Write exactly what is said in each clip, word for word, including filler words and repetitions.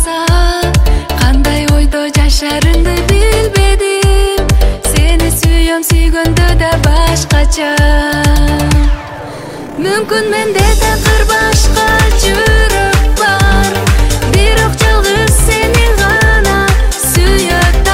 болса, кандай ойдо жашарыңды билбедим. Сени сүйөм, сүйгөндө да башкача. Мүмкүн менде такыр башка жүрөк бар, бирок жалгыз сени гана сүйөт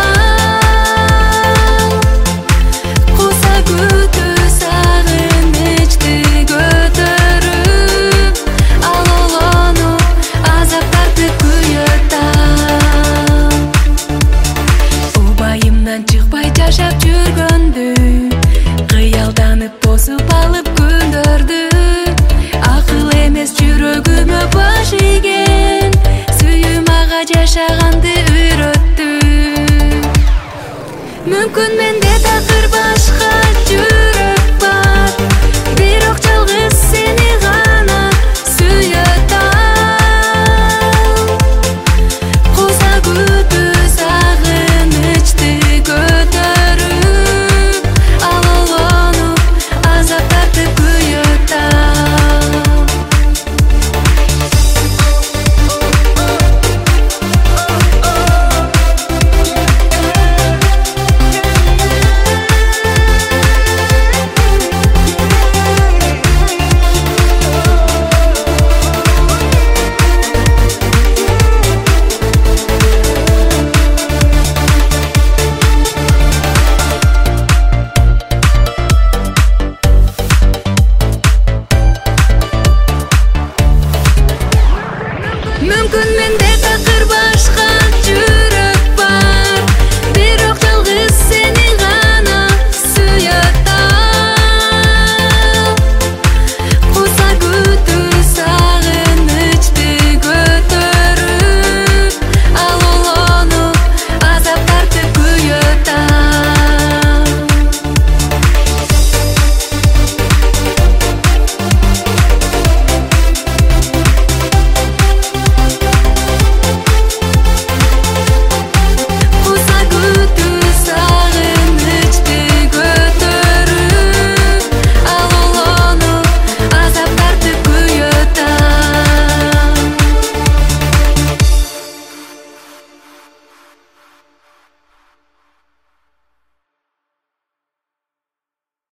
ал. Куса күтүү сагынычты көтөрүп, ал олонуп азаптарды күйөт ал. Убайымдан чыкпай жашап жүргөндү, кыялданып босуп алып күндөрдү. Акыл эмес жүрөгүмө баш ийген, сүйүү мага жашаганды үйрөттү. Мүмкүн менде такыр